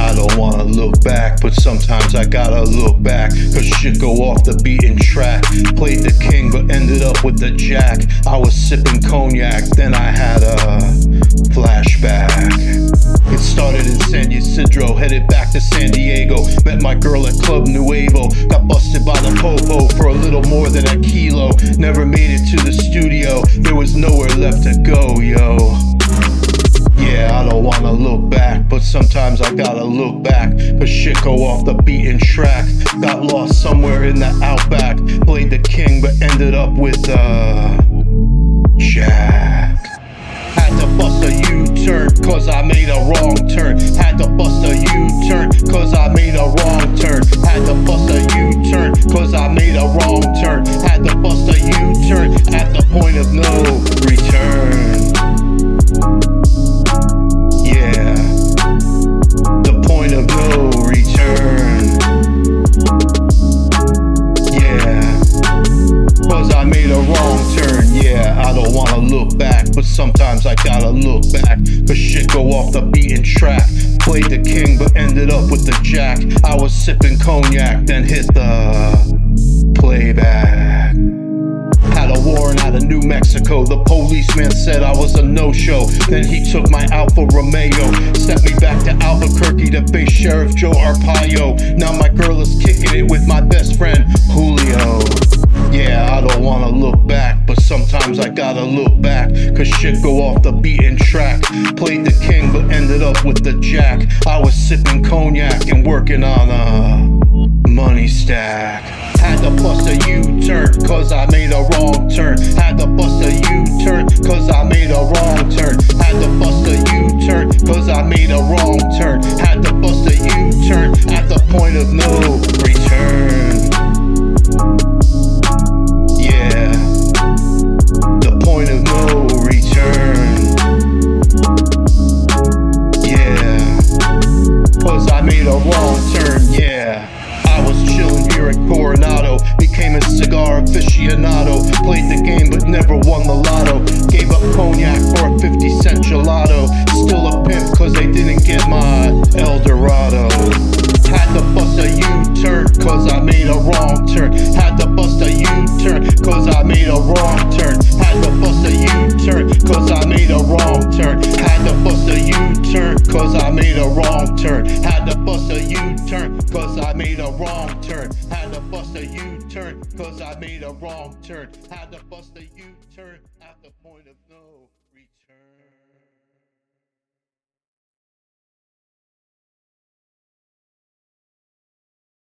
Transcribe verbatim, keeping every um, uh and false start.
I don't wanna look back, but sometimes I gotta look back, cause shit go off the beaten track. Played the king but ended up with the jack. I was sipping cognac, then I had a flashback. It started in San Ysidro, headed back to San Diego. Met my girl at Club Nuevo, got busted by the popo for a little more than a kilo. Never made it to the studio, there was nowhere left to go, yo. Yeah, I don't wanna look back, but sometimes I gotta look back, cause shit go off the beaten track. Got lost somewhere in the outback, played the king but ended up with uh Jack. Had to bust a U-turn, cause I made a wrong turn. Had to bust a U-turn, cause I made a wrong turn. Had to bust a U-turn, cause I made a wrong turn. Had to bust a U-turn at the point of no return. Yeah, the point of no return. Yeah, cause I made a wrong turn. Yeah, I don't wanna look back, but sometimes I gotta look back, cause shit go off the beaten track. Played the king but ended up with the jack. I was sipping cognac, then hit the playback. Had a warrant out of New Mexico. The policeman said I was a no-show. Then he took my Alfa Romeo, sent me back to Albuquerque to face Sheriff Joe Arpaio. Now my girl is kicking it with my best friend Julio. Yeah, I don't wanna look back, but sometimes I gotta look back, cause shit go off the beaten track. Played the king but ended up with the jack. I was sipping cognac and working on a money stack. Had to bust a U-turn, cause I made a wrong turn. Had to bust a U-turn, cause I made a wrong turn. Had to bust a U-turn, cause I made a wrong turn. Had to bust a U-turn at the point of no return. Yeah, the point of no return. Yeah, cause I made a wrong turn, yeah. I was chillin' here at Coronado, became a cigar aficionado. Played the game but never won the lotto. Gave up cognac for a fifty cent gelato. Still a pimp cause they didn't get my El Dorado. Had to bust a U-turn cause I made a wrong turn. Had to bust a U-turn cause I made a wrong turn. Had to bust a U-turn cause I made a wrong turn. Had to bust a U-turn cause I made a wrong turn. Had to bust a U-turn cause I made a wrong turn. Had to bust a U-turn cause I made a wrong turn. Had to bust a U-turn at the point of no